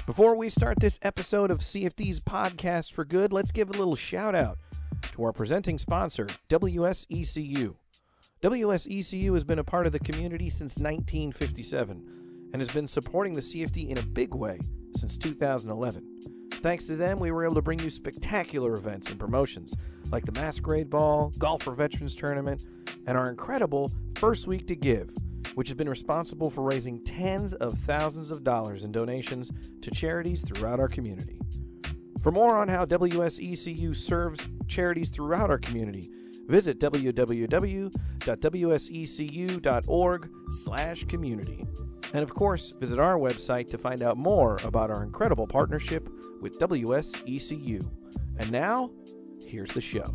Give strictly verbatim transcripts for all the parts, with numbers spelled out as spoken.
Before we start this episode of C F D's Podcast for Good, let's give a little shout out to our presenting sponsor, W S E C U. W S E C U has been a part of the community since nineteen fifty-seven and has been supporting the C F D in a big way since two thousand eleven. Thanks to them, we were able to bring you spectacular events and promotions like the Masquerade Ball, Golf for Veterans Tournament, and our incredible First Week to Give, which has been responsible for raising tens of thousands of dollars in donations to charities throughout our community. For more on how W S E C U serves charities throughout our community, visit w w w dot w s e c u dot org slash community. And of course, visit our website to find out more about our incredible partnership with W S E C U. And now, here's the show.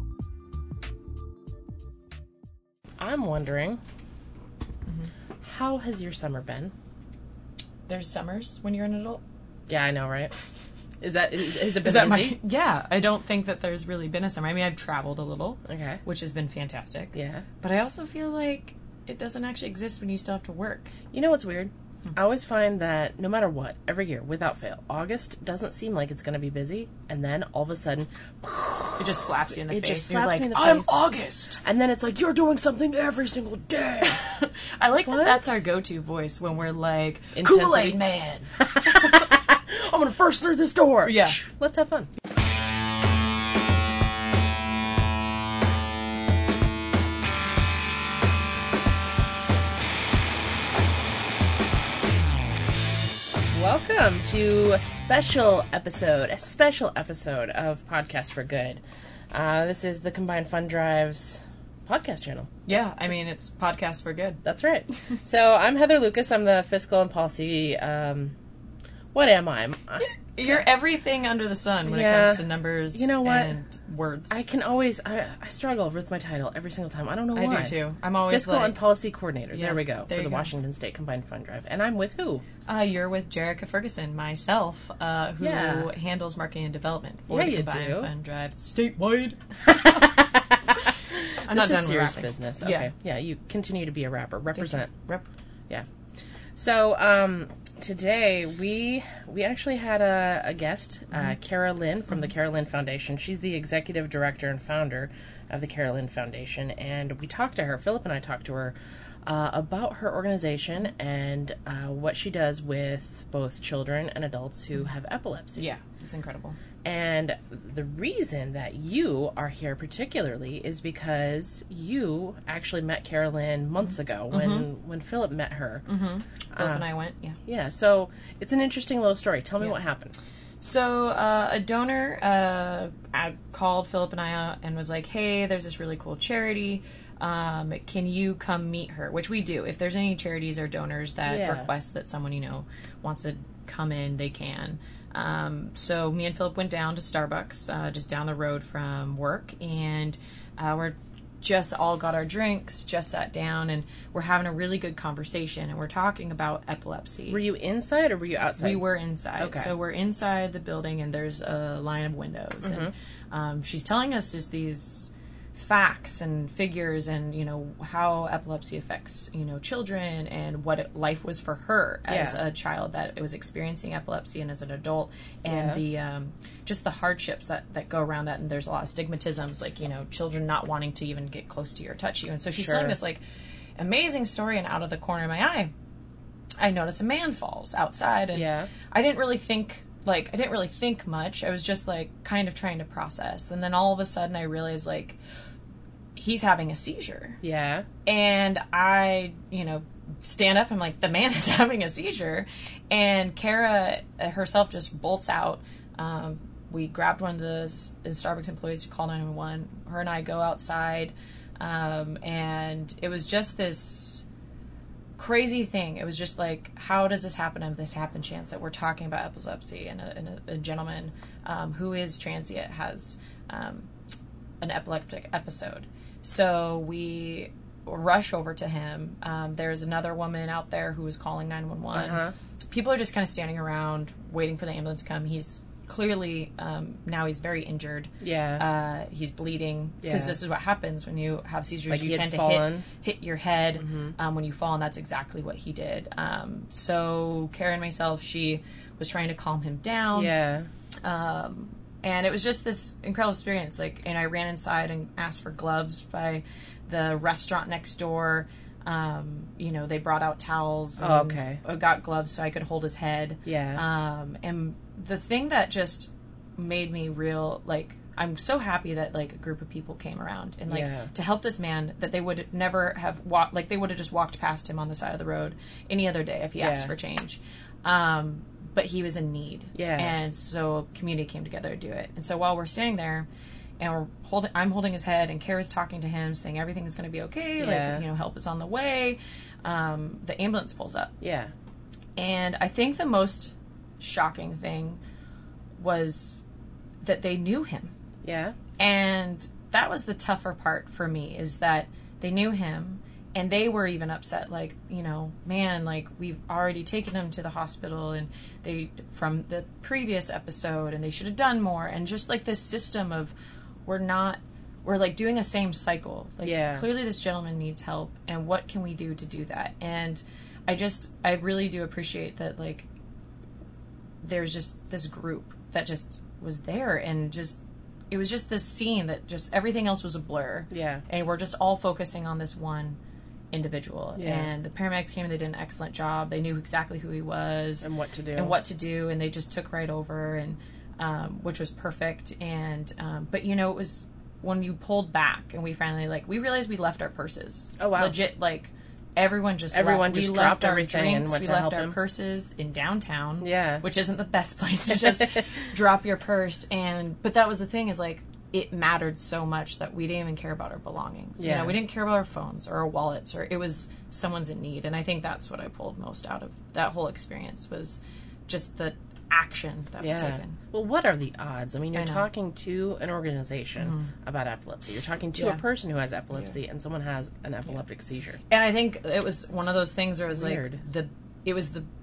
I'm wondering, mm-hmm. how has your summer been? There's summers when you're an adult. Yeah, I know, right? Is that is, has it been is that busy? My, yeah, I don't think that there's really been a summer. I mean, I've traveled a little, okay, which has been fantastic. Yeah, but I also feel like it doesn't actually exist when you still have to work. You know what's weird? Mm-hmm. I always find that no matter what, every year, without fail, August doesn't seem like it's going to be busy, and then all of a sudden, it just slaps you in the it face. Just slaps you're like, me in the I'm face. August! And then it's like, you're doing something every single day. I like what? that that's our go-to voice when we're like, Intensity. Kool-Aid Man! I'm going to burst through this door! Yeah. Let's have fun. Welcome to a special episode, a special episode of Podcast for Good. Uh, this is the Combined Fund Drive's podcast channel. Yeah, I mean, it's Podcast for Good. That's right. So I'm Heather Lucas. I'm the fiscal and policy, um, what am I? I'm, You're everything under the sun when yeah, it comes to numbers you know what? and words. I can always, I, I struggle with my title every single time. I don't know why. I do too. I'm always Fiscal like, and Policy Coordinator. Yeah, there we go. there For the go. Washington State Combined Fund Drive. And I'm with who? Uh, you're with Jerica Ferguson, myself, uh, who yeah. handles marketing and development for yeah, the you Combined do. Fund Drive statewide. I'm this not done is with serious rapping. business. Okay. Yeah. yeah, you continue to be a rapper. Represent. Rep- yeah. So, um, today we we actually had a, a guest, mm-hmm. uh, Kara Lynn from mm-hmm. the Kara Lynn Foundation. She's the executive director and founder of the Kara Lynn Foundation, and we talked to her. Philip and I talked to her uh, about her organization and uh, what she does with both children and adults who have epilepsy. Yeah, it's incredible. And the reason that you are here particularly is because you actually met Kara Lynn months ago when, mm-hmm. when Philip met her. Mm-hmm. Philip uh, and I went, yeah. Yeah, so it's an interesting little story. Tell me yeah. what happened. So uh, a donor uh, called Philip and I out and was like, hey, there's this really cool charity. Um, can you come meet her? Which we do. If there's any charities or donors that yeah. request that someone, you know, wants to come in, they can. Um, so me and Philip went down to Starbucks, uh, just down the road from work, and uh, we're just all got our drinks, just sat down, and we're having a really good conversation, and we're talking about epilepsy. Were you inside or were you outside? We were inside. Okay. So we're inside the building, and there's a line of windows, mm-hmm. and um, she's telling us just these facts and figures and, you know, how epilepsy affects, you know, children and what it, life was for her as yeah. a child that was experiencing epilepsy and as an adult, and yeah. the um, just the hardships that, that go around that. And there's a lot of stigmatisms, like, you know, children not wanting to even get close to you or touch you. And so she's sure. telling this, like, amazing story, and out of the corner of my eye, I notice a man falls outside, and yeah. I didn't really think, like, I didn't really think much. I was just, like, kind of trying to process. And then all of a sudden I realized, like, he's having a seizure. Yeah. And I, you know, stand up and I'm like, the man is having a seizure. And Kara herself just bolts out. Um, we grabbed one of the Starbucks employees to call nine one one. Her and I go outside. Um, and it was just this crazy thing. It was just like, how does this happen of this happen chance that we're talking about epilepsy, and a, and a, a gentleman um, who is transient has um, an epileptic episode. So we rush over to him. Um, there's another woman out there who is calling nine one one. Uh-huh. People are just kind of standing around waiting for the ambulance to come. He's clearly um, now he's very injured. Yeah. Uh, he's bleeding because Yeah. this is what happens when you have seizures. Like you he had tend to fallen. hit hit your head Mm-hmm. um, when you fall, and that's exactly what he did. Um, so Karen, myself, she was trying to calm him down. Yeah. Um, and it was just this incredible experience. Like, and I ran inside and asked for gloves by the restaurant next door. Um, you know, they brought out towels. And Oh, okay. I got gloves so I could hold his head. Yeah. Um, and the thing that just made me real, like, I'm so happy that, like, a group of people came around and, like, Yeah. to help this man that they would never have walked, like, they would have just walked past him on the side of the road any other day if he Yeah. asked for change. Um, but he was in need. Yeah. And so community came together to do it. And so while we're standing there and we're holding, I'm holding his head and Kara's talking to him saying everything's going to be okay. Yeah. Like, you know, help is on the way. Um, the ambulance pulls up. Yeah. And I think the most shocking thing was that they knew him. Yeah. And that was the tougher part for me, is that they knew him and they were even upset, like, you know, man, like, we've already taken him to the hospital and they, from the previous episode, and they should have done more. And just like this system of, we're not, we're like doing a same cycle. Like, Yeah. clearly this gentleman needs help, and what can we do to do that? And I just, I really do appreciate that, like, there's just this group that just was there, and just, it was just this scene that just, everything else was a blur. Yeah. And we're just all focusing on this one individual. Yeah. And the paramedics came and they did an excellent job. They knew exactly who he was. And what to do. And what to do, and they just took right over, and um, which was perfect. And um, but you know, it was when you pulled back and we finally, like, we realized we left our purses. Oh, wow. Legit, like, everyone just Everyone left. just we dropped left our everything and drinks, went we to left help our him. purses in downtown. Yeah. Which isn't the best place to just drop your purse. And but that was the thing, is like, it mattered so much that we didn't even care about our belongings. Yeah. You know, we didn't care about our phones or our wallets, or it was someone's in need. And I think that's what I pulled most out of that whole experience, was just the action that was taken. Well, what are the odds? I mean, you're I know. talking to an organization Mm-hmm. about epilepsy. You're talking to Yeah. a person who has epilepsy, and someone has an epileptic seizure. And I think it was one of those things where it was Weird. like the it was the it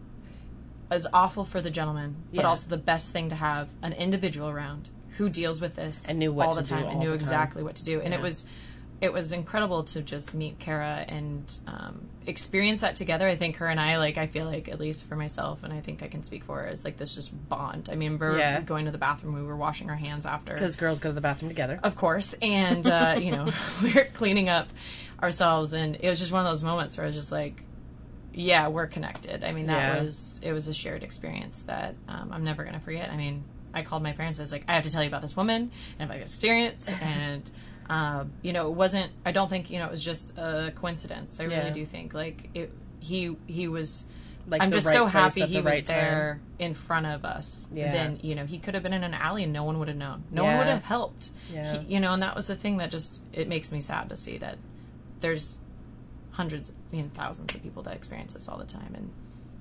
was awful for the gentleman, but Yeah. also the best thing to have an individual around who deals with this And knew what all to the do time all and knew the time. exactly what to do. And Yeah. it was it was incredible to just meet Kara and um, experience that together. I think her and I, like, I feel like, at least for myself, and I think I can speak for her, is like this just bond. I mean, we're Yeah. going to the bathroom, we were washing our hands after. Because girls go to the bathroom together. Of course. And, uh, you know, we were cleaning up ourselves, and it was just one of those moments where I was just like, yeah, we're connected. I mean, that Yeah. was, it was a shared experience that um, I'm never going to forget. I mean, I called my parents. I was like, I have to tell you about this woman and about this experience. And, um, you know, it wasn't, I don't think, you know, it was just a coincidence. I Yeah. really do think, like, it, he, he was, Like I'm the just right so place happy at he the was right time. there in front of us. Yeah. Then, you know, he could have been in an alley and no one would have known. No Yeah. one would have helped. Yeah. He, you know, and that was the thing that just, it makes me sad to see that there's hundreds, you know, thousands of people that experience this all the time. And,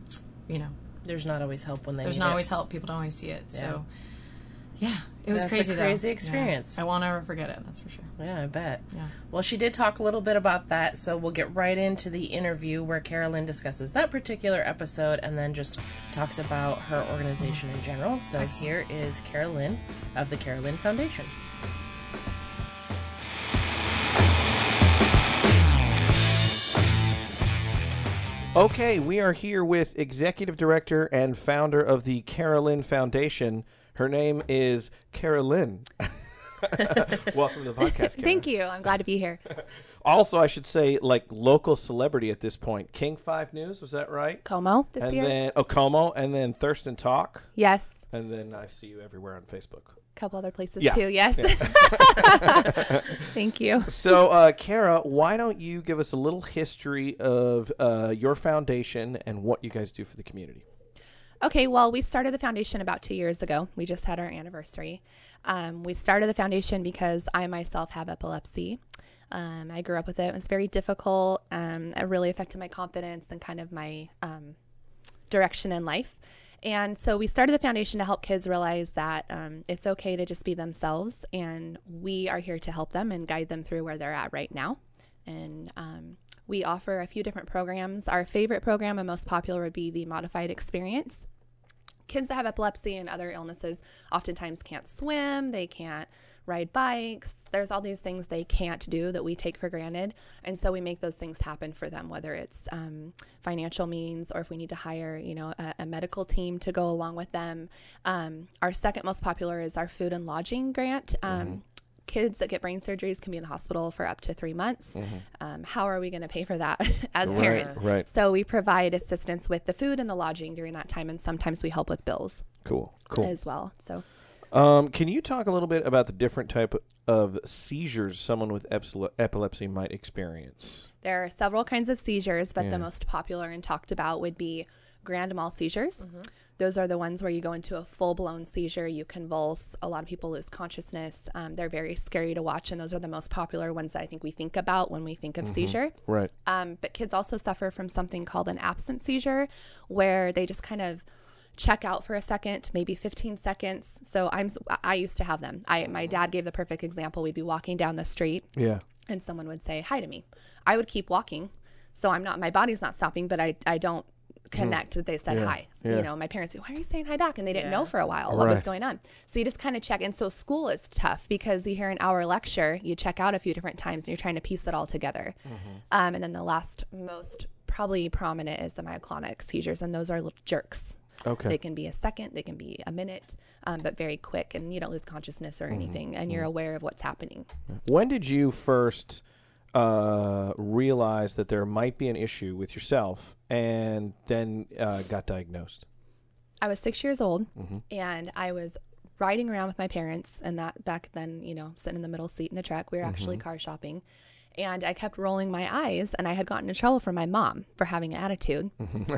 you know, There's not always help when they there's need not it. always help. People don't always see it. Yeah. So, yeah, it was That's a crazy, though. crazy Yeah. experience. I won't ever forget it, that's for sure. Yeah, I bet. Yeah. Well, she did talk a little bit about that, so we'll get right into the interview where Carolyn discusses that particular episode and then just talks about her organization in general. So here is Carolyn of the Carolyn Foundation. Okay, we are here with Executive Director and founder of the Carolyn Foundation. Her name is Carolyn. Welcome to the podcast, Carolyn. Thank you. I'm glad to be here. Also, I should say, like, local celebrity at this point. King five News, was that right? Como this and year? then oh, Como, and then Thurston Talk, Yes. and then I see you everywhere on Facebook. A couple other places Yeah. too. Yes. Thank you. So, uh, Kara, why don't you give us a little history of uh, your foundation and what you guys do for the community? Okay, well, we started the foundation about two years ago. We just had our anniversary. Um, we started the foundation because I myself have epilepsy. Um, I grew up with it. It was very difficult. Um, it really affected my confidence and kind of my um, direction in life. And so we started the foundation to help kids realize that um, it's okay to just be themselves, and we are here to help them and guide them through where they're at right now. And um, we offer a few different programs. Our favorite program and most popular would be the Modified Experience. kids that have epilepsy and other illnesses oftentimes can't swim, they can't ride bikes. There's all these things they can't do that we take for granted. And so we make those things happen for them, whether it's um, financial means or if we need to hire, you know, a, a medical team to go along with them. Um, our second most popular is our food and lodging grant. Um, mm-hmm. Kids that get brain surgeries can be in the hospital for up to three months. Mm-hmm. Um, how are we going to pay for that as right, parents? Right. So we provide assistance with the food and the lodging during that time, and sometimes we help with bills. Cool, cool. As well. So, um, can you talk a little bit about the different type of seizures someone with epsil- epilepsy might experience? There are several kinds of seizures, but yeah. the most popular and talked about would be grand mal seizures. Mm-hmm. Those are the ones where you go into a full-blown seizure, you convulse, a lot of people lose consciousness. Um, they're very scary to watch, and those are the most popular ones that I think we think about when we think of mm-hmm. seizure. Right. Um, but kids also suffer from something called an absent seizure, where they just kind of check out for a second, maybe fifteen seconds. So I'm, I used to have them. I, my dad gave the perfect example. We'd be walking down the street, yeah, and someone would say hi to me. I would keep walking, so I'm not, my body's not stopping, but I, I don't connect that they said yeah. hi. Yeah. You know, my parents go, why are you saying hi back? And they didn't yeah. know for a while what right. was going on. So you just kind of check. And so school is tough because you hear an hour lecture, you check out a few different times, and you're trying to piece it all together. Mm-hmm. Um, and then the last most probably prominent is the myoclonic seizures, and those are little jerks. Okay. They can be a second, they can be a minute, um, but very quick, and you don't lose consciousness or mm-hmm. anything, and you're mm-hmm. aware of what's happening. When did you first uh, realize that there might be an issue with yourself and then uh, got diagnosed? I was six years old, mm-hmm. and I was riding around with my parents, and that back then, you know, sitting in the middle seat in the truck. We were mm-hmm. actually car shopping. And I kept rolling my eyes, and I had gotten in trouble from my mom for having an attitude,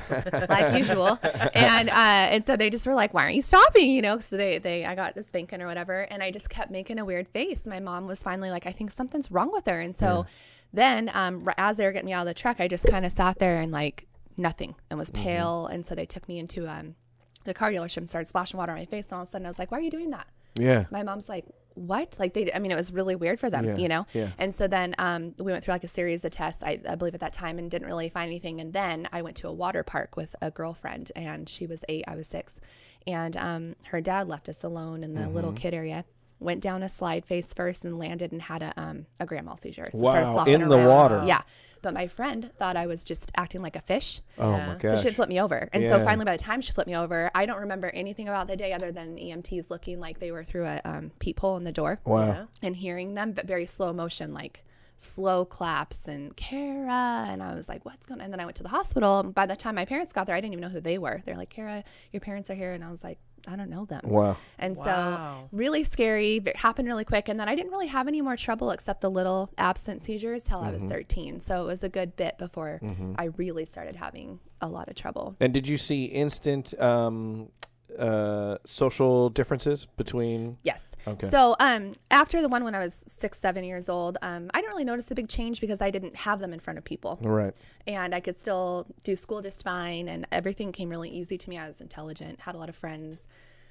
like usual. And uh, and so they just were like, "Why aren't you stopping?" You know, so they they I got a spanking or whatever, and I just kept making a weird face. My mom was finally like, "I think something's wrong with her." And so yeah. then, um, as they were getting me out of the truck, I just kind of sat there and like nothing, and was pale. Mm-hmm. And so they took me into um the car dealership and started splashing water on my face. And all of a sudden, I was like, "Why are you doing that?" Yeah. My mom's like, what? Like they, I mean, it was really weird for them, yeah, you know? Yeah. And so then um, we went through like a series of tests, I, I believe at that time, and didn't really find anything. And then I went to a water park with a girlfriend, and she was eight, I was six. And um, her dad left us alone in the mm-hmm. little kid area, went down a slide face first and landed and had a um, a grand mal seizure. So wow, in the around. water. Yeah. But my friend thought I was just acting like a fish. Oh, yeah. my gosh. So she'd flip me over. And yeah. so finally, by the time she flipped me over, I don't remember anything about the day other than E M Ts looking like they were through a um, peephole in the door. Wow. Yeah. And hearing them, but very slow motion, like slow claps and Kara. And I was like, what's going on? And then I went to the hospital. And by the time my parents got there, I didn't even know who they were. They're like, Kara, your parents are here. And I was like, I don't know them. Wow. And wow. so really scary. It happened really quick. And then I didn't really have any more trouble except the little absent seizures till mm-hmm. I was thirteen. So it was a good bit before mm-hmm. I really started having a lot of trouble. And did you see instant um, uh, social differences between? Yes. Okay. So um, after the one when I was six, seven years old, um, I didn't really notice a big change because I didn't have them in front of people. Right. And I could still do school just fine, and everything came really easy to me. I was intelligent, had a lot of friends.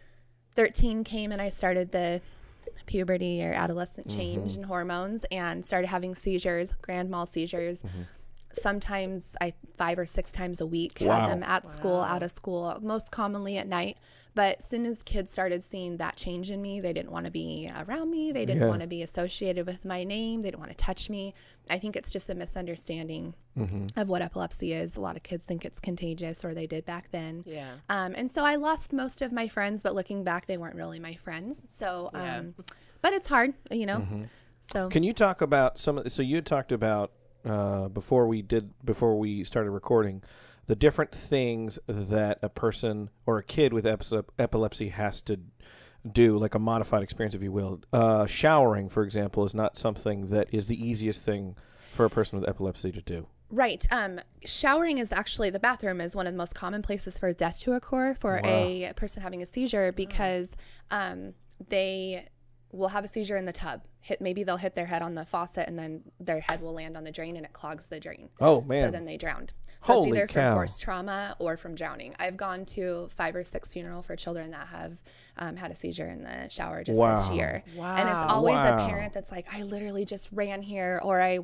thirteen came, and I started the puberty or adolescent change mm-hmm. in hormones and started having seizures, grand mal seizures. Mm-hmm. Sometimes I five or six times a week wow. had them at wow. school, out of school, most commonly at night. But as soon as kids started seeing that change in me, they didn't want to be around me. They didn't yeah. want to be associated with my name. They didn't want to touch me. I think it's just a misunderstanding mm-hmm. of what epilepsy is. A lot of kids think it's contagious, or they did back then. Yeah. Um, and so I lost most of my friends, but looking back, they weren't really my friends. So, um, yeah. but it's hard, you know. Mm-hmm. So can you talk about some of? So you talked about uh, before we did before we started recording, the different things that a person or a kid with epilep- epilepsy has to do, like a modified experience, if you will. Uh, showering, for example, is not something that is the easiest thing for a person with epilepsy to do. Right. Um, showering is actually, the bathroom is one of the most common places for death to occur for wow. a person having a seizure because um, they will have a seizure in the tub. Hit maybe they'll hit their head on the faucet, and then their head will land on the drain, and it clogs the drain. Oh, man. So then they drowned. So Holy it's either cow. from forced trauma or from drowning. I've gone to five or six funerals for children that have um, had a seizure in the shower just wow. this year. Wow. And it's always wow. a parent that's like, I literally just ran here, or I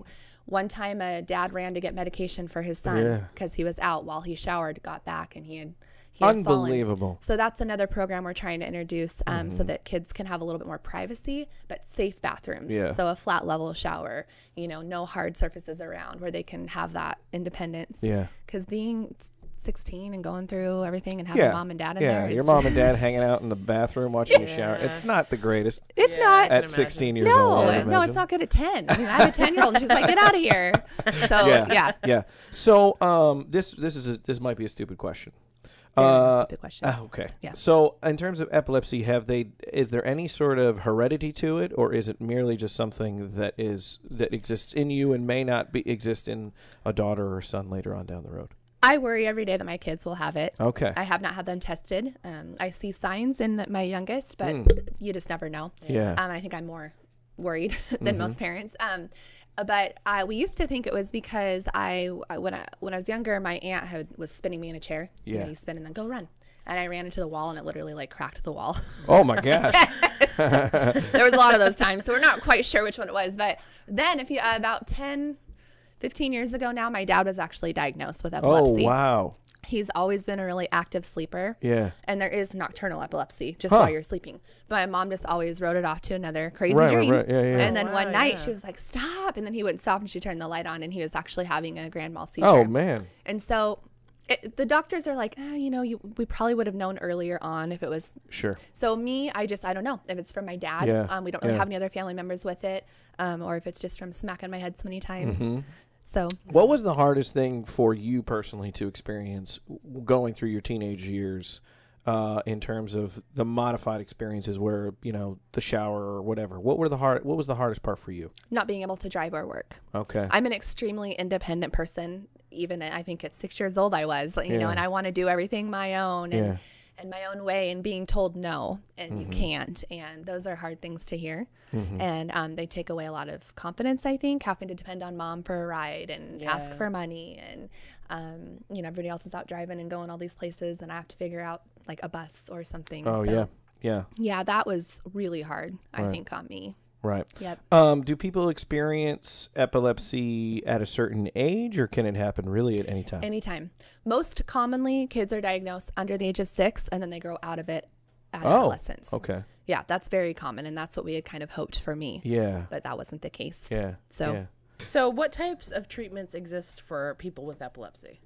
One time, a dad ran to get medication for his son because he was out while he showered, got back, and he had he had Unbelievable. fallen. So that's another program we're trying to introduce um, Mm-hmm. so that kids can have a little bit more privacy, but safe bathrooms. Yeah. So a flat level shower, you know, no hard surfaces around where they can have that independence. Yeah. Because being sixteen and going through everything and having Yeah. mom and dad in yeah. there. Your is- mom and dad hanging out in the bathroom watching you shower. It's not the greatest It's Yeah. not. I can at imagine. sixteen years old. I No, would no, imagine. it's not good at ten. I mean, I have a ten-year-old, and she's like, "Get out of here." So Yeah. yeah, Yeah. So um, this this is a, this might be a stupid question. Very Uh, stupid questions. Oh, okay. Yeah. So, in terms of epilepsy, have they? Is there any sort of heredity to it, or is it merely just something that is that exists in you and may not be exist in a daughter or son later on down the road? I worry every day that my kids will have it. Okay. I have not had them tested. Um, I see signs in the, my youngest, but you just never know. Yeah. Um, I think I'm more worried than most parents. Um, but I, we used to think it was because I, I- when I when I was younger, my aunt had was spinning me in a chair. You Yeah. know, you spin and then go run. And I ran into the wall, and it literally like cracked the wall. Oh my gosh. There was a lot of those times, so we're not quite sure which one it was. But then, if you uh, about ten, fifteen years ago now, my dad was actually diagnosed with Oh epilepsy. wow. He's always been a really active sleeper. Yeah. And there is nocturnal epilepsy just Huh. while you're sleeping. But my mom just always wrote it off to another crazy Right, right, dream. right. Yeah, yeah. And then Oh, one wow, night yeah. she was like, stop. And then he wouldn't stop, and she turned the light on, and he was actually having a grand mal seizure. Oh man. And so it, the doctors are like, eh, you know, you, we probably would have known earlier on if it was. Sure. So me, I just, I don't know if it's from my dad. Yeah, Um, we don't really yeah. have any other family members with it. Um, or if it's just from smacking my head so many times. So What was the hardest thing for you personally to experience w- going through your teenage years, uh, in terms of the modified experiences where you know the shower or whatever? What were the hard? What was the hardest part for you? not being able to drive or work. Okay. I'm an extremely independent person. Even at, I think at six years old, I was, you know, Yeah. and I want to do everything my own and, Yeah. and my own way, and being told no and Mm-hmm. you can't. And those are hard things to hear. And um, they take away a lot of confidence, I think, having to depend on mom for a ride and ask Yeah. for money. And, um, you know, everybody else is out driving and going all these places, and I have to figure out like a bus or something. Oh So, yeah. Yeah. Yeah, that was really hard, I Right. think, on me. Right. Yep. Um, do people experience epilepsy at a certain age, or can it happen really at any time? Anytime. Most commonly, kids are diagnosed under the age of six, and then they grow out of it at Oh, adolescence. okay. Yeah, that's very common, and that's what we had kind of hoped for me. Yeah. But that wasn't the case. Yeah. So- yeah. So, what types of treatments exist for people with epilepsy?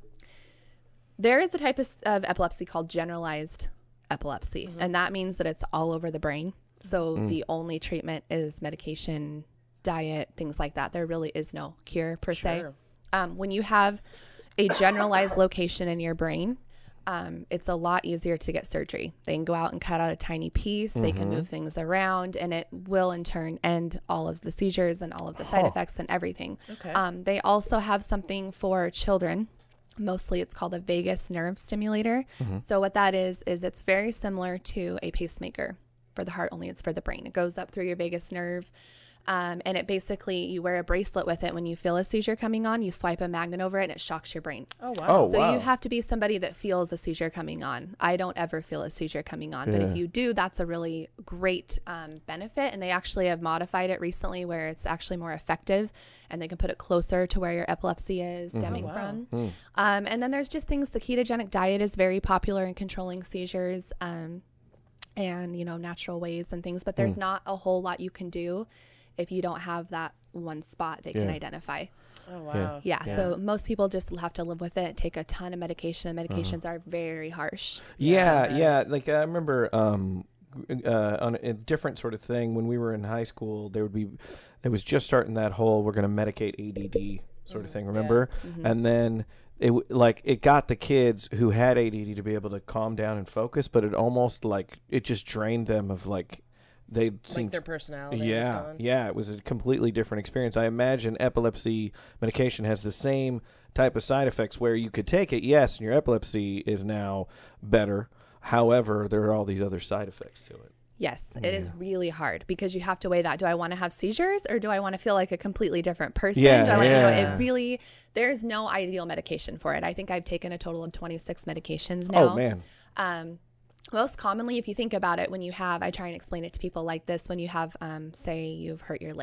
There is a type of, of epilepsy called generalized epilepsy, Mm-hmm. and that means that it's all over the brain. So Mm. the only treatment is medication, diet, things like that. There really is no cure per se. Sure. Um, when you have a generalized location in your brain, um, it's a lot easier to get surgery. They can go out and cut out a tiny piece. They Mm-hmm. can move things around, and it will in turn end all of the seizures and all of the side Huh. effects and everything. Okay. Um, they also have something for children. Mostly it's called a vagus nerve stimulator. So what that is, is it's very similar to a pacemaker for the heart, only it's for the brain. It goes up through your vagus nerve. Um, and it basically, you wear a bracelet with it. When you feel a seizure coming on, you swipe a magnet over it and it shocks your brain. Oh, wow. Oh, So wow. you have to be somebody that feels a seizure coming on. I don't ever feel a seizure coming on, but Yeah. if you do, that's a really great um, benefit. And they actually have modified it recently where it's actually more effective, and they can put it closer to where your epilepsy is stemming Wow. from. Mm. Um, and then there's just things. The ketogenic diet is very popular in controlling seizures, um, and you know, natural ways and things. But there's not a whole lot you can do if you don't have that one spot they can Yeah. identify. Oh, wow. Yeah, Yeah. so most people just have to live with it, take a ton of medication, and medications are very harsh. Yeah, Yeah. yeah. Like I remember um, uh, on a different sort of thing when we were in high school. There would be, it was just starting that whole we're going to medicate A D D sort of thing. Remember? And then it w- like it got the kids who had A D D to be able to calm down and focus, but it almost like it just drained them of like they Like seemed their personality was yeah, gone. yeah, it was a completely different experience. I imagine epilepsy medication has the same type of side effects where you could take it, yes, and your epilepsy is now better. However, there are all these other side effects to it. Yes, it is really hard because you have to weigh that. Do I want to have seizures, or do I want to feel like a completely different person? Yeah, do I want, you know, yeah. it really, there's no ideal medication for it. I think I've taken a total of twenty-six medications now. Oh man. Um, most commonly, if you think about it, when you have, I try and explain it to people like this, when you have, um, say you've hurt your leg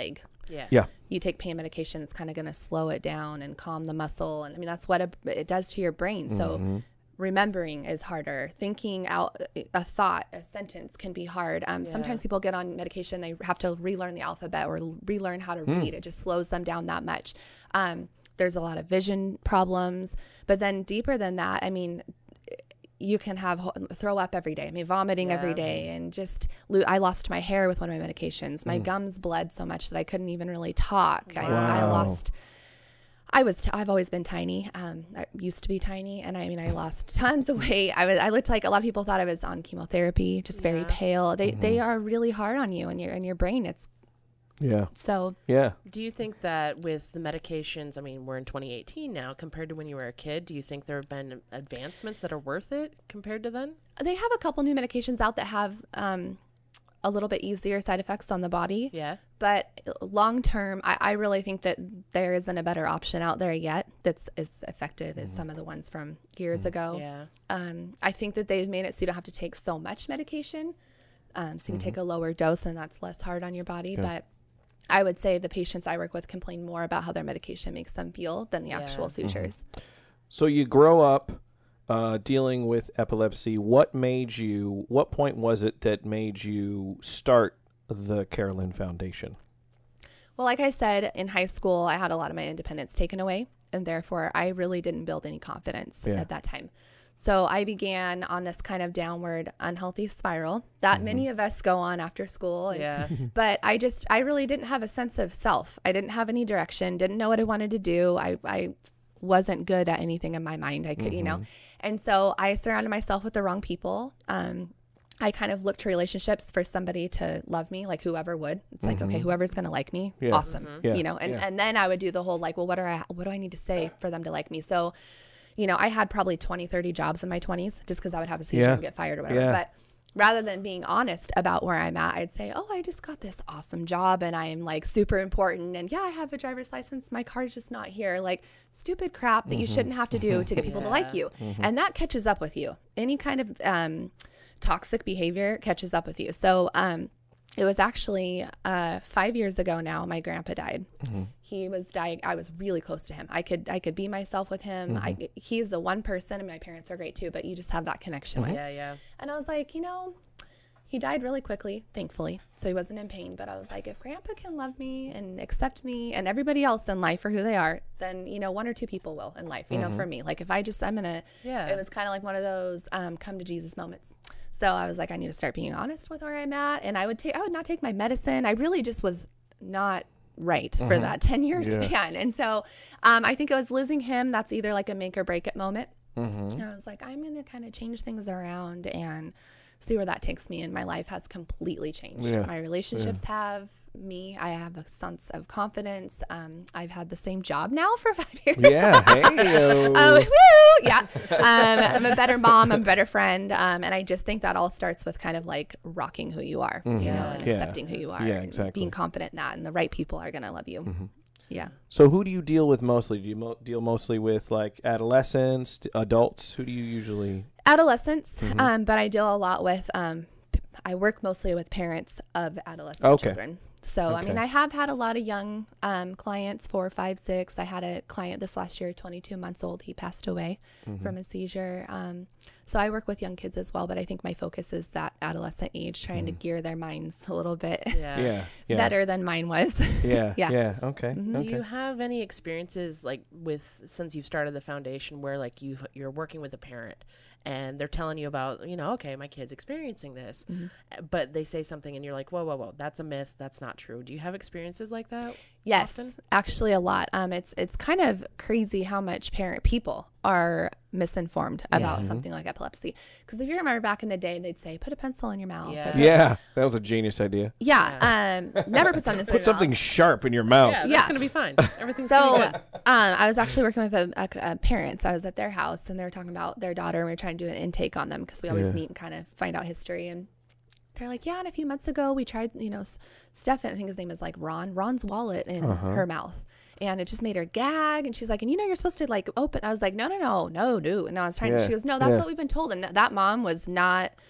Yeah. Yeah. You take pain medication, it's kind of going to slow it down and calm the muscle. And I mean, that's what it, it does to your brain. So Mm-hmm. remembering is harder. Thinking out a thought, a sentence can be hard. Um, Yeah. Sometimes people get on medication, they have to relearn the alphabet or relearn how to Hmm. read. It just slows them down that much. Um, there's a lot of vision problems. But then deeper than that, I mean, you can have throw up every day. I mean, vomiting Yeah. every day, and just lo- I lost my hair with one of my medications. My Mm. gums bled so much that I couldn't even really talk. I, I Wow. lost. I was. T- I've always been tiny. Um, I used to be tiny, and I mean, I lost tons of weight. I was. I looked like a lot of people thought I was on chemotherapy, just very Yeah. pale. They Mm-hmm. they are really hard on you and your and your brain. It's Yeah. so. Yeah. Do you think that with the medications, I mean, we're in twenty eighteen now, compared to when you were a kid, do you think there have been advancements that are worth it compared to then? They have a couple new medications out that have um, a little bit easier side effects on the body. Yeah. But long term, I, I really think that there isn't a better option out there yet that's as effective as some of the ones from years ago. Yeah. Um, I think that they've made it so you don't have to take so much medication. Um, so you can take a lower dose and that's less hard on your body. But I would say the patients I work with complain more about how their medication makes them feel than the Yeah. actual seizures. So you grow up uh, dealing with epilepsy. What made you, what point was it that made you start the Carolyn Foundation? Well, like I said, in high school, I had a lot of my independence taken away, and therefore I really didn't build any confidence Yeah. at that time. So I began on this kind of downward unhealthy spiral that many of us go on after school. And, Yeah. But I just, I really didn't have a sense of self. I didn't have any direction, didn't know what I wanted to do. I, I wasn't good at anything in my mind. I could, you know. And so I surrounded myself with the wrong people. Um, I kind of looked to relationships for somebody to love me, like whoever would. It's like, okay, whoever's going to like me, Yeah. awesome. Yeah. You know, and, Yeah. and then I would do the whole like, well, what are I, what do I need to say for them to like me? So, you know, I had probably twenty, thirty jobs in my twenties just because I would have a seizure Yeah. and get fired or whatever. Yeah. But rather than being honest about where I'm at, I'd say, oh, I just got this awesome job and I'm like super important. And yeah, I have a driver's license. My car's just not here. Like stupid crap that you shouldn't have to do to get people to like you. And that catches up with you. Any kind of um, toxic behavior catches up with you. So um, it was actually uh, five years ago now, my grandpa died. He was dying. I was really close to him. I could I could be myself with him. I, he's the one person, and my parents are great too, but you just have that connection with. Yeah. Yeah. And I was like, you know, he died really quickly, thankfully. So he wasn't in pain. But I was like, if Grandpa can love me and accept me and everybody else in life for who they are, then, you know, one or two people will in life, you know, for me. Like if I just, I'm going to, Yeah. it was kind of like one of those um, come to Jesus moments. So I was like, I need to start being honest with where I'm at. And I would take, I would not take my medicine. I really just was not right for that ten year Yeah. span. And so um, I think it was losing him. That's either like a make or break it moment. Mm-hmm. And I was like, I'm going to kind of change things around and see where that takes me. And my life has completely changed. Yeah. My relationships have me. I have a sense of confidence. Um, I've had the same job now for five years. Yeah. Hey. Oh, woo! Yeah. Um, I'm a better mom. I'm a better friend. Um, and I just think that all starts with kind of like rocking who you are, you know, and Mm-hmm. Yeah. accepting who you are. Yeah, and exactly. being confident in that. And the right people are going to love you. Yeah. So who do you deal with mostly? Do you mo- deal mostly with like adolescents, adults? Who do you usually? Adolescents, Mm-hmm. um, but I deal a lot with, um, p- I work mostly with parents of adolescent Okay. children. So, I mean, Okay. I have had a lot of young um, clients, four, five, six. I had a client this last year, twenty-two months old. He passed away Mm-hmm. from a seizure. Um, so I work with young kids as well, but I think my focus is that adolescent age, trying to gear their minds a little bit Yeah. Yeah. Yeah. better than mine was. Yeah. Yeah. Yeah. Okay. Mhm. Do Okay. you have any experiences like with since you've started the foundation where like you you're working with a parent and they're telling you about, you know, okay, my kid's experiencing this, uh, but they say something and you're like, whoa, whoa, whoa, that's a myth, that's not true. Do you have experiences like that? Yes, often? actually a lot. Um, it's it's kind of crazy how much parent people are misinformed about Mm-hmm. something like epilepsy. Because if you remember back in the day, they'd say, put a pencil in your mouth. Yeah. or- Yeah, that was a genius idea. Yeah. Um, never put something in your Put something mouth. sharp in your mouth. Yeah, that's Yeah. gonna be fine. Everything's So gonna um, be good. I was actually working with a, a, a parents. I was at their house and they were talking about their daughter and we were trying to do an intake on them because we always Yeah. meet and kind of find out history. And they're like, yeah, and a few months ago we tried, you know, S- Stefan, I think his name is like Ron, Ron's wallet in Uh-huh. her mouth. And it just made her gag. And she's like, and you know, you're supposed to like open. I was like, no, no, no, no, no. And I was trying to, Yeah. she goes, no, that's Yeah. what we've been told. And that, that mom was not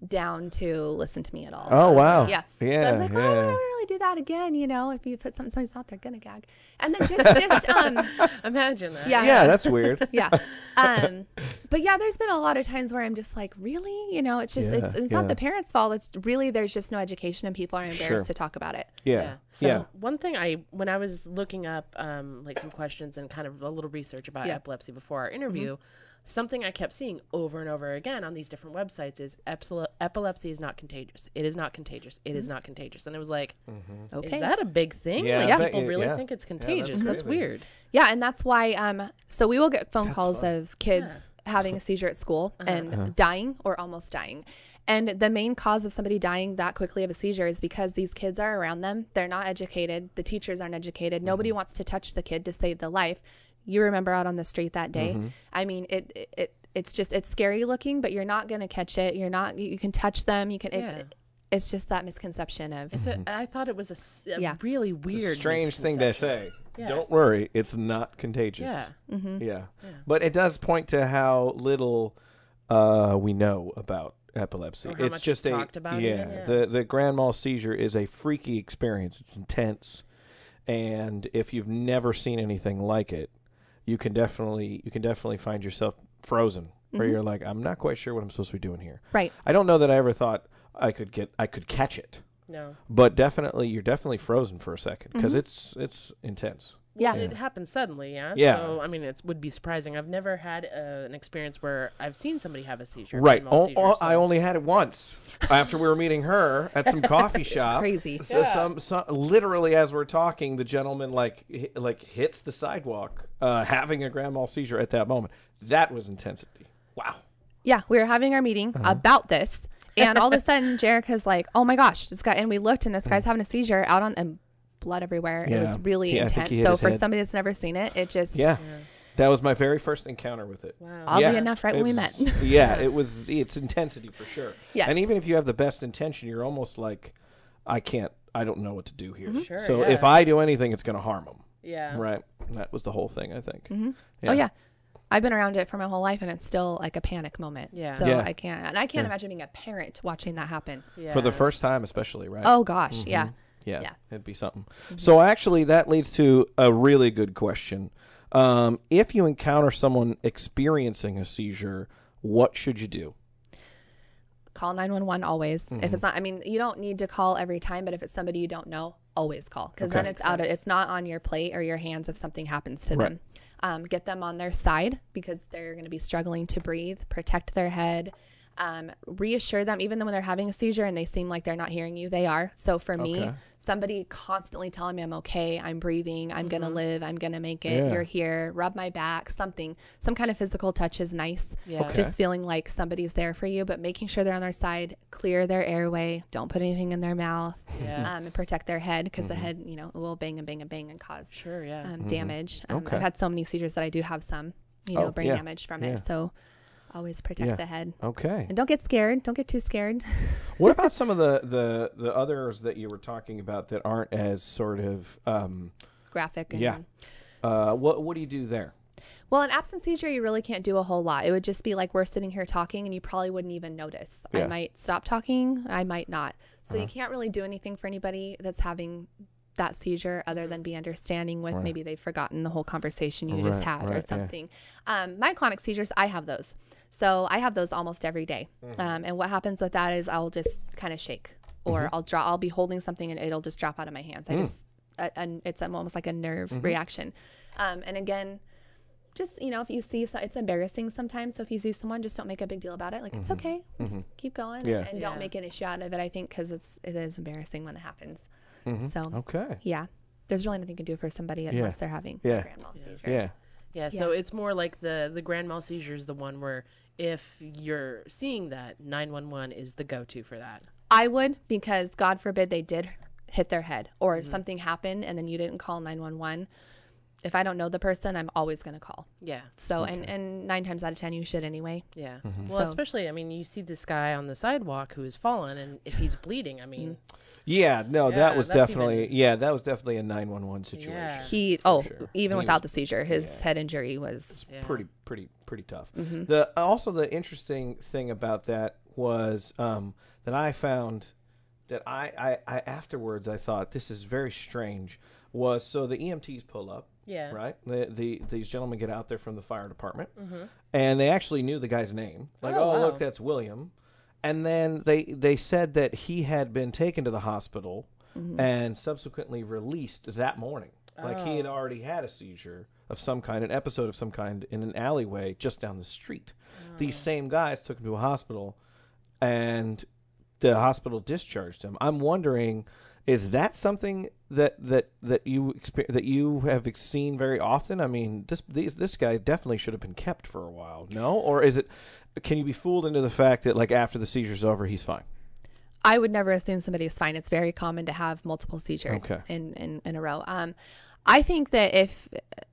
down to listen to me at all. Oh, So I was wow. Like, yeah. Yeah, So I was like, yeah. well, I wouldn't really do that again. You know, if you put something in somebody's mouth, they're gonna gag. And then just, just um, Imagine that. yeah, Yeah, that's weird. yeah. Um, but yeah, there's been a lot of times where I'm just like, really? You know, it's just, Yeah, it's, it's yeah. not the parents' fault. It's really, there's just no education and people are embarrassed Sure. to talk about it. Yeah. So Yeah. one thing I, when I was looking up um, like some questions and kind of a little research about Yeah. epilepsy before our interview, something I kept seeing over and over again on these different websites is epsil- epilepsy is not contagious. It is not contagious. It is not contagious. And it was like, Okay. is that a big thing? Yeah, like I bet people you- really yeah. think it's that's contagious. that's crazy. weird. Yeah, and that's why. Um, so we will get phone That's calls fun. of kids having a seizure at school and Uh-huh. dying or almost dying. And the main cause of somebody dying that quickly of a seizure is because these kids are around them. They're not educated. The teachers aren't educated. Nobody Mm-hmm. wants to touch the kid to save the life. You remember out on the street that day. Mm-hmm. I mean, it, it it it's just it's scary looking, but you're not gonna catch it. You're not. You can touch them. You can. Yeah. It, it's just that misconception of. It's a, I thought it was a, s- a Yeah. really weird, Strange thing to say. Yeah. Don't worry, it's not contagious. Yeah. Mm-hmm. Yeah. But it does point to how little uh, we know about epilepsy. Or how it's much just it's a talked about yeah, even, yeah. The the grand mal seizure is a freaky experience. It's intense, and if you've never seen anything like it, you can definitely you can definitely find yourself frozen, where you're like, I'm not quite sure what I'm supposed to be doing here. Right. I don't know that I ever thought I could get I could catch it, No. but definitely you're definitely frozen for a second because Mm-hmm. it's it's intense. Yeah. It happened suddenly, yeah? Yeah. So, I mean, it would be surprising. I've never had uh, an experience where I've seen somebody have a seizure. Right. grand mal O- seizure, o- so- I only had it once after we were meeting her at some coffee shop. Crazy. So Yeah. some, some literally as we're talking, the gentleman like hi- like hits the sidewalk, uh, having a grand mal seizure at that moment. That was intensity. Wow. Yeah, we were having our meeting Uh-huh. about this, and all of a sudden, Jerica's like, "Oh my gosh, this guy!" And we looked, and this guy's having a seizure out on and blood everywhere. It Yeah. was really He- I think intense. he hit So his for head. somebody that's never seen it, it just Yeah. That was my very first encounter with it. Wow. oddly Yeah, enough, right it when we was- met. yeah, it was. It's intensity for sure. Yes. And even if you have the best intention, you're almost like, I can't. I don't know what to do here. Sure, so yeah. if I do anything, it's going to harm them. Yeah. Right. And that was the whole thing. I think. Oh yeah, I've been around it for my whole life, and it's still like a panic moment. Yeah. So Yeah. I can't, and I can't Yeah. imagine being a parent watching that happen. Yeah. For the first time, especially, right? Oh gosh, yeah. Yeah, Yeah. it'd be something. So actually, that leads to a really good question. Um, if you encounter someone experiencing a seizure, what should you do? Call nine one one always. Mm-hmm. If it's not, I mean, you don't need to call every time, but if it's somebody you don't know, always call, because Okay. then it's out of, it's not on your plate or your hands if something happens to Right. them. Um, get them on their side because they're going to be struggling to breathe. Protect their head. Um, reassure them, even though when they're having a seizure and they seem like they're not hearing you, they are. So for me, Okay. somebody constantly telling me I'm okay, I'm breathing, I'm going to live, I'm going to make it, Yeah. you're here, rub my back, something, some kind of physical touch is nice. Yeah. Okay. Just feeling like somebody's there for you, but making sure they're on their side, clear their airway, don't put anything in their mouth, Yeah. um, and protect their head because the head, you know, will bang and bang and bang and cause Sure, yeah. um, damage. Um, Okay. I've had so many seizures that I do have some, you know, Oh, brain yeah. damage from Yeah. it. So always protect Yeah. the head. Okay. And don't get scared. Don't get too scared. What about some of the, the, the others that you were talking about that aren't as sort of, um, Graphic. And, yeah. Uh, what what do you do there? Well, in absence seizure, you really can't do a whole lot. It would just be like we're sitting here talking and you probably wouldn't even notice. Yeah. I might stop talking. I might not. So you can't really do anything for anybody that's having that seizure other than be understanding with maybe they've forgotten the whole conversation you just Right, had right, or yeah. something. Um, myoclonic seizures, I have those. So I have those almost every day. Um, and what happens with that is I'll just kind of shake or I'll draw, I'll be holding something and it'll just drop out of my hands. I just, uh, and it's almost like a nerve reaction. Um, and again, just, you know, if you see, so it's embarrassing sometimes. So if you see someone, just don't make a big deal about it. Like, it's okay. Just keep going Yeah. and, and Yeah. don't make an issue out of it, I think, because it's, it is embarrassing when it happens. So, Okay. yeah, there's really nothing you can do for somebody unless they're having Yeah. a grand mal seizure. Yeah. Yeah, so Yeah. it's more like the the grand mal seizure is the one where if you're seeing that, nine one one is the go-to for that. I would, because God forbid they did hit their head or Mm-hmm. something happened and then you didn't call nine one one. If I don't know the person, I'm always going to call. Yeah. So, and, and nine times out of ten, you should anyway. Yeah. Mm-hmm. Well, So- especially, I mean, you see this guy on the sidewalk who's fallen, and if he's bleeding, I mean, Yeah, no, Yeah, that was that's definitely even- yeah, that was definitely a nine one one situation. Yeah. He, oh, sure. even He without was- the seizure, his yeah. head injury was, Yeah. Pretty pretty pretty tough. Mm-hmm. The also the interesting thing about that was um, that I found that I, I, I afterwards I thought this is very strange. Was so the E M Ts pull up. Yeah. Right. The, the these gentlemen get out there from the fire department, mm-hmm. and they actually knew the guy's name. Like, oh, Oh, oh wow. look, that's William. And then they they said that he had been taken to the hospital Mm-hmm. and subsequently released that morning. Like he had Oh. already had a seizure of some kind, an episode of some kind in an alleyway just down the street. These same guys took him to a hospital, and the hospital discharged him. I'm wondering, is that something that that that you exper- that you have ex- seen very often? I mean, this these, this guy definitely should have been kept for a while, no? Or is it? Can you be fooled into the fact that like after the seizure's over, he's fine? I would never assume somebody is fine. It's very common to have multiple seizures Okay. in, in, in a row. Um, I think that if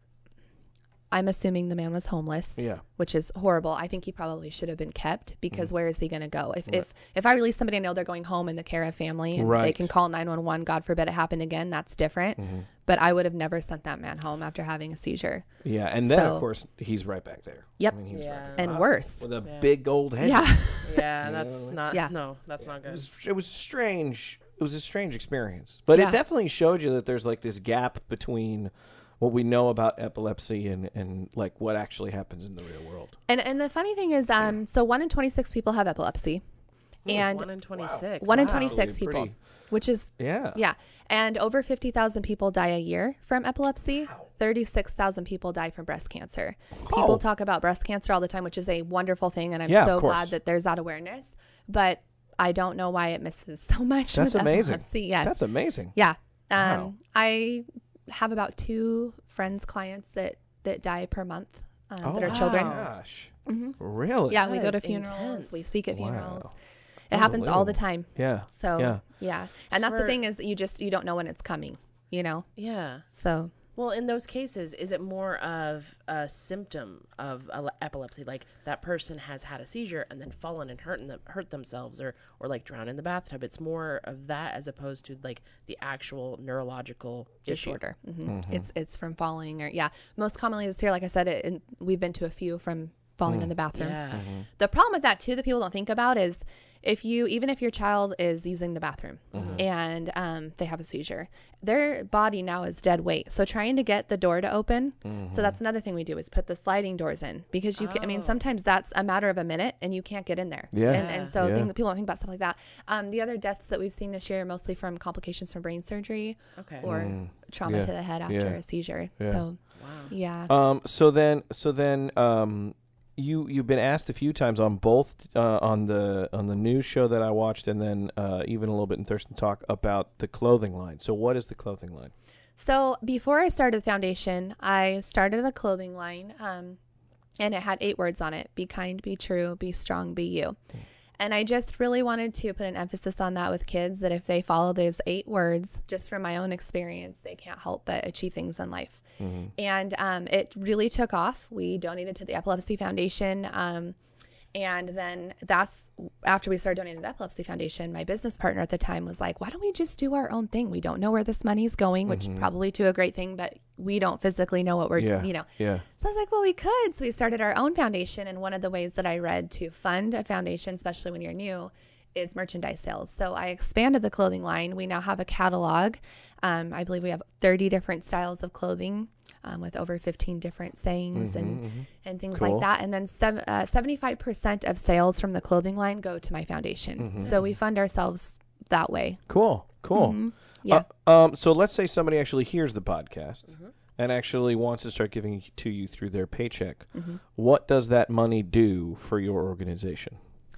I'm assuming the man was homeless, Yeah. which is horrible. I think he probably should have been kept because Mm. where is he going to go? If, if if I release somebody, I know they're going home in the care of family and they Right. can call nine one one. God forbid it happened again. That's different. Mm-hmm. But I would have never sent that man home after having a seizure. Yeah, and then So- of course he's right back there. Yep. I mean, he was Yeah. right back in the And hospital worse. with a Yeah. big old head. Yeah. Yeah, that's not. Yeah. No, that's not It good. was it was strange. It was a strange experience, but Yeah. it definitely showed you that there's like this gap between what we know about epilepsy and, and like what actually happens in the real world. And and the funny thing is, um, so one in twenty-six people have epilepsy, and one in twenty-six. one in Wow. twenty-six Actually people, pretty- which is Yeah. yeah, and over fifty thousand people die a year from epilepsy. thirty-six thousand people die from breast cancer. People Oh. talk about breast cancer all the time, which is a wonderful thing, and I'm Yeah, of so course. glad that there's that awareness. But I don't know why it misses so much. That's with amazing. Epilepsy. Yes. That's amazing. yeah. Um, Wow. I have about two friends, clients that that die per month um, Oh that are my children. gosh. Really? Yeah, we That go to is funerals. intense. We speak at Wow. funerals. It happens all the time. Yeah. So Yeah. yeah, and that's the For- thing is you just you don't know when it's coming. You know. Yeah. So Well, in those cases, is it more of a symptom of ele- epilepsy, like that person has had a seizure and then fallen and hurt them, hurt themselves, or or like drowned in the bathtub? It's more of that as opposed to like the actual neurological issue. disorder. hmm It's it's from falling or yeah. Most commonly this here, like I said, it, it, we've been to a few from falling in the bathroom. Yeah. The problem with that too that people don't think about is if you even if your child is using the bathroom and um, they have a seizure, their body now is dead weight. So trying to get the door to open. So that's another thing we do is put the sliding doors in because you. Can, I mean, sometimes that's a matter of a minute and you can't get in there. Yeah. And, and so Yeah. thing that people don't think about stuff like that. Um, the other deaths that we've seen this year are mostly from complications from brain surgery Okay. or trauma Yeah. to the head after Yeah. a seizure. Yeah. So Wow. yeah. Um. So then. So then. Um. You you've been asked a few times on both uh, on the on the news show that I watched and then uh, even a little bit in Thurston Talk about the clothing line. So what is the clothing line? So before I started the foundation, I started a clothing line, um, and it had eight words on it: "Be kind, be true, be strong, be you." And I just really wanted to put an emphasis on that with kids, that if they follow those eight words, just from my own experience, they can't help but achieve things in life. And um, it really took off. We donated to the Epilepsy Foundation. Um, and then that's after we started donating to the Epilepsy Foundation, my business partner at the time was like, why don't we just do our own thing? We don't know where this money's going, which probably to a great thing, but we don't physically know what we're, Yeah. you know. Yeah. So I was like, well, we could. So we started our own foundation. And one of the ways that I read to fund a foundation, especially when you're new, is merchandise sales. So I expanded the clothing line. We now have a catalog. Um, I believe we have thirty different styles of clothing um, with over fifteen different sayings and, and things Cool. like that. And then sev- uh, seventy-five percent of sales from the clothing line go to my foundation. So we fund ourselves that way. Cool. Cool. Yeah. Uh, um. So let's say somebody actually hears the podcast and actually wants to start giving to you through their paycheck. What does that money do for your organization?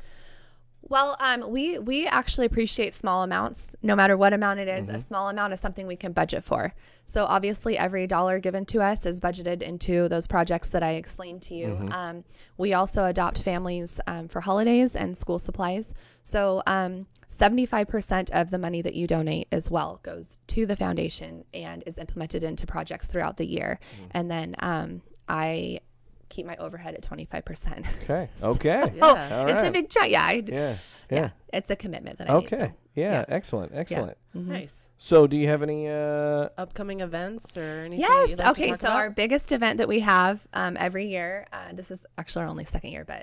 Well, um, we we actually appreciate small amounts, no matter what amount it is. A small amount is something we can budget for. So obviously, every dollar given to us is budgeted into those projects that I explained to you. Um, we also adopt families um, for holidays and school supplies. So um, seventy-five percent of the money that you donate as well goes to the foundation and is implemented into projects throughout the year. And then um, I keep my overhead at twenty-five percent. Okay. Okay. Yeah. Oh, All it's right. a big chunk. Yeah. I, Yeah. yeah. Yeah. It's a commitment that I Okay. need. So. Yeah. yeah. Excellent. Excellent. Nice. So, do you have any? Uh, Upcoming events or anything? Yes. that you'd like to Okay. talk So about? our biggest event that we have um, every year, uh, this is actually our only second year, but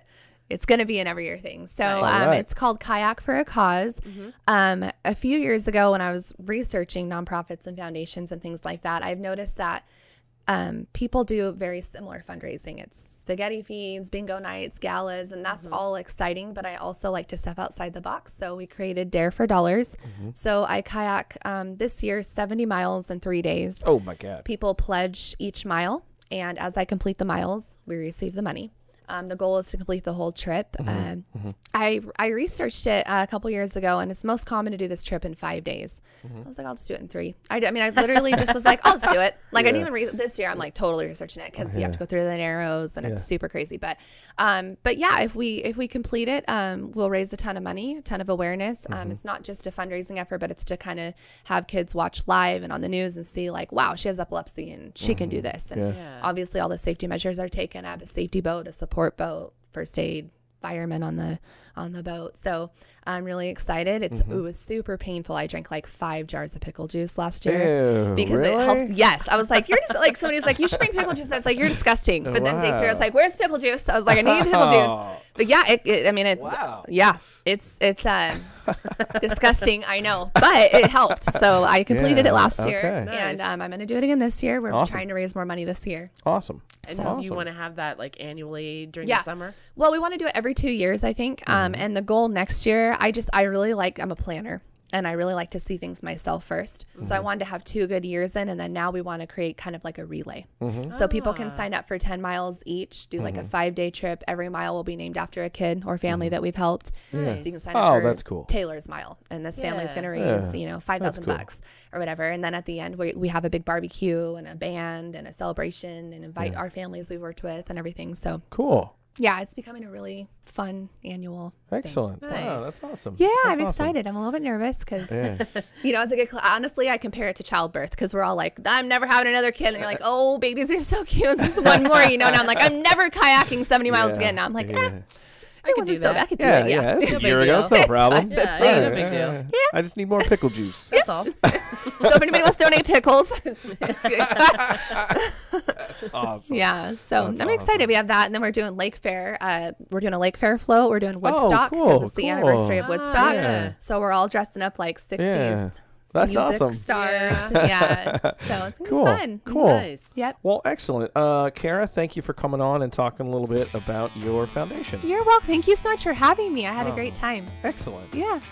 it's going to be an every year thing. So Nice. um, Alright. it's called Kayak for a Cause. Um, a few years ago when I was researching nonprofits and foundations and things like that, I've noticed that um, people do very similar fundraising. It's spaghetti feeds, bingo nights, galas, and that's all exciting. But I also like to step outside the box. So we created Dare for Dollars. So I kayak um, this year seventy miles in three days. Oh my God. People pledge each mile, and as I complete the miles, we receive the money. Um, the goal is to complete the whole trip. Um, I I researched it uh, a couple years ago, and it's most common to do this trip in five days. I was like, I'll just do it in three. I, d- I mean, I literally just was like, I'll just do it. Like, I didn't even read this year. I'm like totally researching it because you have to go through the narrows, and it's super crazy. But, um, but yeah, if we if we complete it, um, we'll raise a ton of money, a ton of awareness. Um, it's not just a fundraising effort, but it's to kind of have kids watch live and on the news and see like, wow, she has epilepsy and she can do this. And Yeah. obviously, all the safety measures are taken. I have a safety boat, a support boat, first aid, firemen on the on the boat. So I'm really excited. It's Mm-hmm. it was super painful. I drank like five jars of pickle juice last year Ew, because really? it helps. Yes, I was like, you're just like somebody was like, you should bring pickle juice. I was like, you're disgusting. But then day three, I was Wow. like, where's pickle juice? I was like, I need pickle Oh. juice. But yeah, it, it, I mean, it's Wow. yeah, it's it's um, disgusting. I know, but it helped. So I completed Yeah, it last year, okay. and Nice. um, I'm going to do it again this year. We're Awesome. trying to raise more money this year. Awesome. And awesome. you want to have that like annually during Yeah. the summer? Well, we want to do it every two years, I think. Um, and the goal next year, I just, I really like, I'm a planner and I really like to see things myself first. So I wanted to have two good years in, and then now we want to create kind of like a relay. So people can sign up for ten miles each, do like a five day trip. Every mile will be named after a kid or family that we've helped. So you can sign up Oh, for that's cool. Taylor's Mile, and this family's Yeah. going to raise, Yeah. you know, five thousand cool. bucks or whatever. And then at the end, we, we have a big barbecue and a band and a celebration and invite our families we've worked with and everything. So Cool. yeah, it's becoming a really fun annual thing. Excellent. Wow, Nice. that's awesome. Yeah, That's I'm awesome. excited. I'm a little bit nervous because, Yeah. you know, as a good, cl- honestly, I compare it to childbirth because we're all like, I'm never having another kid. And you're like, oh, babies are so cute. This is one more, you know. Now I'm like, I'm never kayaking seventy miles Yeah. again. Now I'm like, Yeah. eh, I it could wasn't do so that. bad. I could do Yeah, it. yeah, Yeah. it's No a big year ago. deal. It's no problem. Yeah, Yeah, no big yeah, deal. yeah. I just need more pickle juice. That's all. So if anybody wants to donate pickles, That's awesome. yeah. So That's I'm excited. We have that, and then we're doing Lake Fair. Uh, we're doing a Lake Fair float. We're doing Woodstock because cool, it's the cool. anniversary of Ah, Woodstock. yeah. So we're all dressing up like sixties. Yeah. That's music awesome. stars. Yeah. So it's gonna Cool. be fun. Cool. Nice. Yep. Well, excellent. Uh, Kara, thank you for coming on and talking a little bit about your foundation. You're welcome. Thank you so much for having me. I had a Oh. great time. Excellent. Yeah.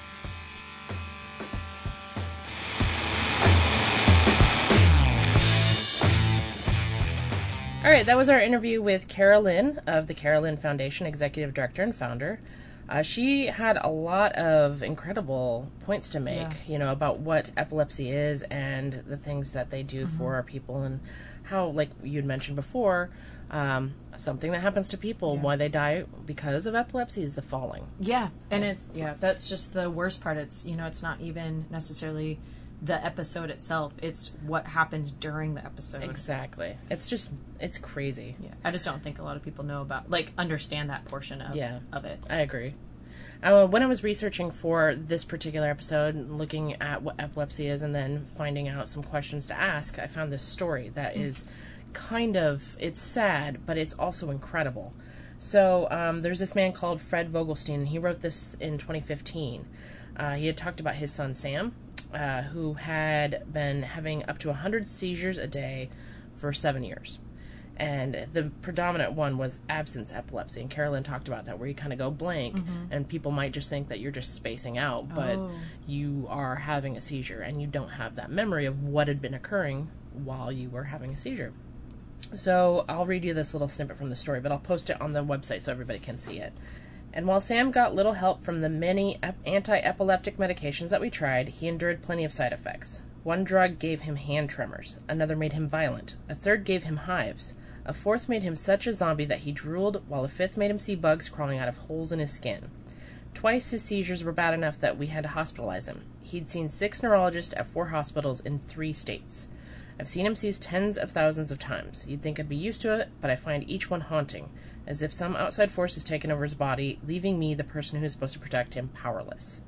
All right, that was our interview with Kara Lynn of the Kara Lynn Foundation, Executive Director and Founder. Uh, she had a lot of incredible points to make, Yeah. you know, about what epilepsy is and the things that they do for our people, and how, like you'd mentioned before, um, something that happens to people, Yeah. why they die because of epilepsy is the falling. Yeah, and it's yeah, that's just the worst part. It's you know, it's not even necessarily the episode itself. It's what happens during the episode. Exactly. It's just, it's crazy. Yeah, I just don't think a lot of people know about like understand that portion of Yeah. of it. I agree. Uh, when I was researching for this particular episode, looking at what epilepsy is and then finding out some questions to ask, I found this story that is kind of, it's sad, but it's also incredible. So um, there's this man called Fred Vogelstein, and he wrote this in twenty fifteen. Uh, he had talked about his son Sam, uh, who had been having up to one hundred seizures a day for seven years. And the predominant one was absence epilepsy. And Carolyn talked about that, where you kind of go blank, and people might just think that you're just spacing out, but Oh. you are having a seizure, and you don't have that memory of what had been occurring while you were having a seizure. So I'll read you this little snippet from the story, but I'll post it on the website so everybody can see it. And while Sam got little help from the many ep- anti-epileptic medications that we tried, he endured plenty of side effects. One drug gave him hand tremors, another made him violent, a third gave him hives, a fourth made him such a zombie that he drooled, while a fifth made him see bugs crawling out of holes in his skin. Twice his seizures were bad enough that we had to hospitalize him. He'd seen six neurologists at four hospitals in three states. I've seen him seize tens of thousands of times. You'd think I'd be used to it, but I find each one haunting, as if some outside force has taken over his body, leaving me, the person who's supposed to protect him, powerless.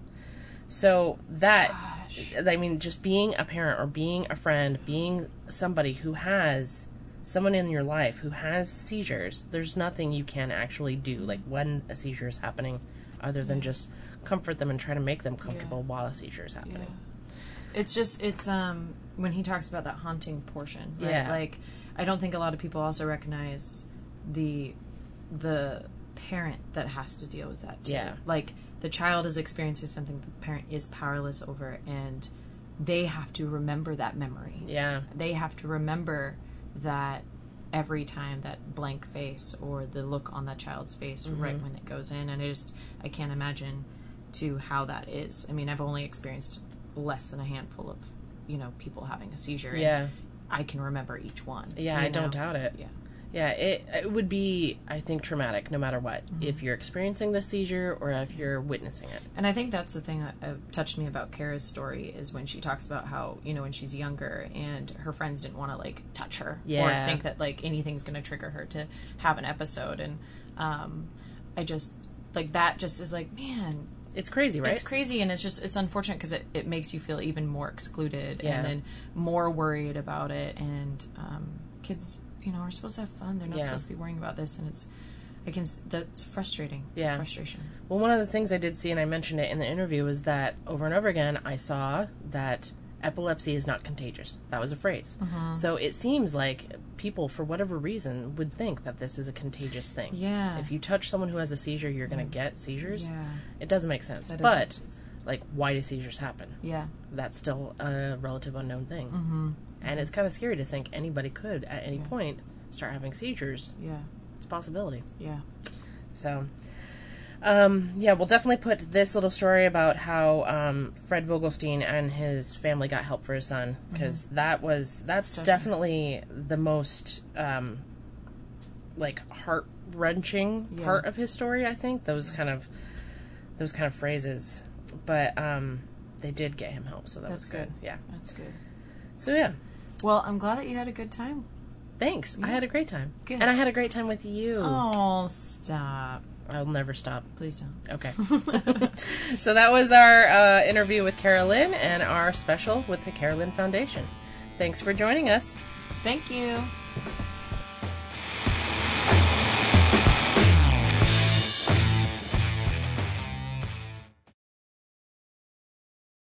So that, I mean, just being a parent or being a friend, being somebody who has someone in your life who has seizures, there's nothing you can actually do, like when a seizure is happening, other than just comfort them and try to make them comfortable Yeah. while a seizure is happening. Yeah. It's just, it's, um, when he talks about that haunting portion, right? Yeah. Like, I don't think a lot of people also recognize the, the parent that has to deal with that, too. Yeah. Like, the child is experiencing something the parent is powerless over, and they have to remember that memory. Yeah. They have to remember that every time that blank face or the look on that child's face Mm-hmm. right when it goes in. And I just, I can't imagine to how that is. I mean, I've only experienced less than a handful of, you know, people having a seizure. And Yeah. I can remember each one. Yeah, you I don't know? doubt it. Yeah. Yeah, it, it would be, I think, traumatic no matter what. Mm-hmm. If you're experiencing the seizure or if you're witnessing it. And I think that's the thing that uh, touched me about Kara's story is when she talks about how, you know, when she's younger and her friends didn't want to, like, touch her. Yeah. Or think that, like, anything's going to trigger her to have an episode. And um, I just, like, that just is like, man, It's crazy, right? it's crazy, and it's just, it's unfortunate because it, it makes you feel even more excluded Yeah. and then more worried about it. And um, kids, you know, are supposed to have fun. They're not Yeah. supposed to be worrying about this, and it's, I can, s- that's frustrating. It's Yeah. a frustration. Well, one of the things I did see, and I mentioned it in the interview, was that over and over again, I saw that epilepsy is not contagious. That was a phrase. Mm-hmm. So it seems like people, for whatever reason, would think that this is a contagious thing. Yeah. If you touch someone who has a seizure, you're going to get seizures. Yeah. It doesn't make sense. That doesn't But, make sense. like, why do seizures happen? Yeah. That's still a relative unknown thing. Mm-hmm. And it's kind of scary to think anybody could, at any point, start having seizures. Yeah. It's a possibility. Yeah. So, um, yeah, we'll definitely put this little story about how um, Fred Vogelstein and his family got help for his son, because that was that's That's definitely the most um, like heart wrenching Yeah. part of his story. I think those kind of those kind of phrases, but um, they did get him help, so that That's was good. good. Yeah. That's good. So yeah. Well, I'm glad that you had a good time. Thanks. I had a great time. Good. And I had a great time with you. Oh, stop. I'll never stop. Please don't. Okay. So that was our uh, interview with Kara Lynn and our special with the Kara Lynn Foundation. Thanks for joining us. Thank you.